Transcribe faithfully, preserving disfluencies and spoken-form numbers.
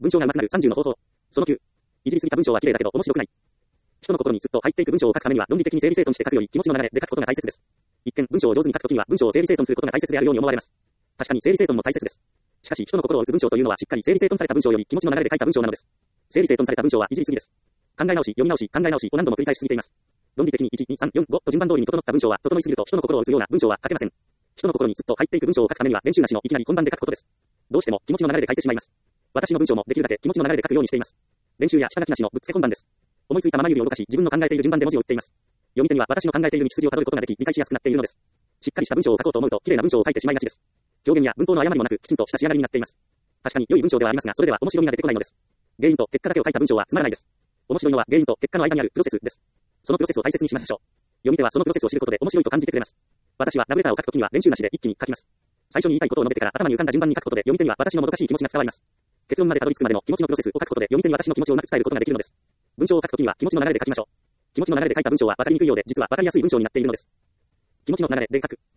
文章が上手くなるさんじゅうの方法。そのきゅう。いじりすぎた文章は綺麗だけど面白くない。人の心にずっと入っていく文章を書くためには論理的に整理整頓して書くより気持ちの流れで書くことが大切です。一見文章を上手に書くときには文章を整理整頓することが大切であるように思われます。確かに整理整頓も大切です。しかし人の心を打つ文章というのはしっかり整理整頓された文章より気持ちの流れで書いた文章なのです。整理整頓された文章はいじりすぎです。考え直し、読み直し、考え直しを何度も繰り返しすぎています。論理的にいち、に、さん、よん、ごと順番通りに整った文章は整いすぎると人の心を打つような文章は書けません。人の心にずっと入っていく文章を書くためには練習なしのいきなり本番で書くことです。どうしても気持ちの流れで書いてしまいます。私の文章もできるだけ気持ちの流れで書くようにしています。練習や下書きなしのぶっつけ本番です。思いついたまま指を動かし自分の考えている順番で文字を打っています。読み手には私の考えている道筋をたどることができ理解しやすくなっているのです。しっかりした文章を書こうと思うと綺麗な文章を書いてしまいがちです。表現や文法の誤りもなくきちんとした仕上がりになっています。確かに良い文章ではありますがそれでは面白みが出てこないのです。原因と結果だけを書いた文章はつまらないです。面白いのは原因と結果の間にあるプロセスです。そのプロセスを大切にしましょう。読み手はそのプロセスを知ることで面白いと感じてくれます。私はラブレターを書くときには練習なしで一気に書きます。最初に言いたいことを述べてから頭に浮かんだ順番に書くことで読み手には私のもどかしい気持ちが伝わります。結論までたどり着くまでの気持ちのプロセスを書くことで読み手に私の気持ちをうまく伝えることができるのです。文章を書くときには気持ちの流れで書きましょう。気持ちの流れで書いた文章は分かりにくいようで実は分かりやすい文章になっているのです。気持ちの流れで書く。